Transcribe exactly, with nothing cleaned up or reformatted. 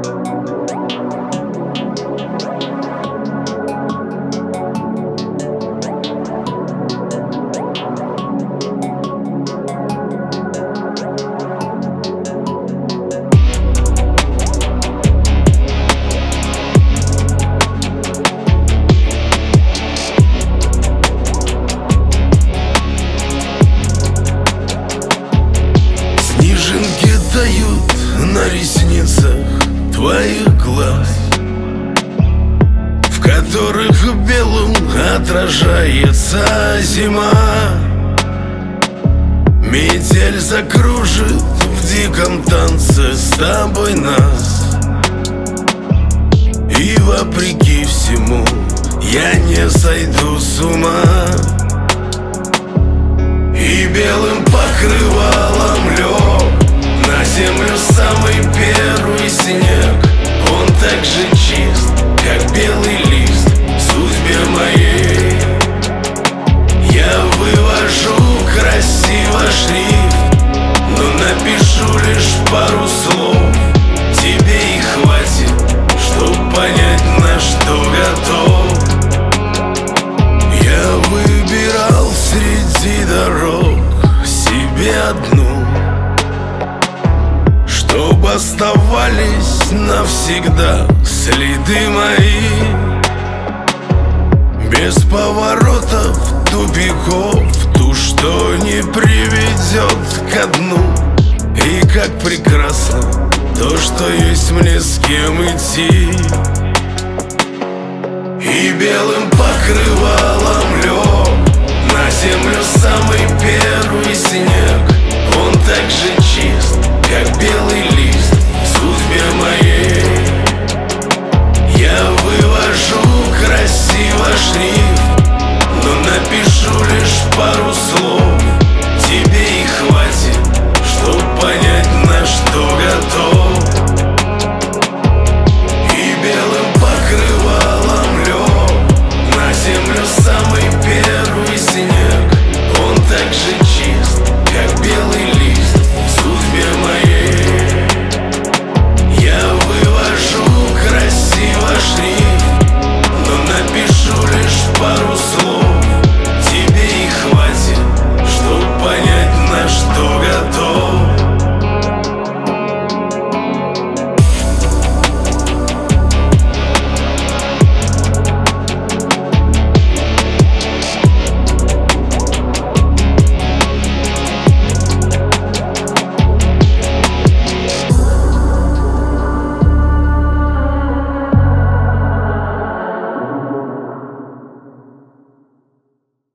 На ресницах твоих глаз, в которых белым отражается зима. Метель закружит в диком танце с тобой нас, и вопреки всему я не сойду с ума. И белым покрывалом лег на землю самый первый снег. Он так же чист, как белый лист в судьбе моей. Я вывожу красиво шрифт, но напишу лишь пару слов. Тебе и хватит, чтоб понять, на что готов. Я выбирал среди дорог себе одну, чтоб оставались навсегда следы мои. Без поворотов, тупиков, ту, что не приведет ко дну. И как прекрасно то, что есть мне с кем идти. И белым покрывалом лег на землю самый первый снег. Он так же чист, как белый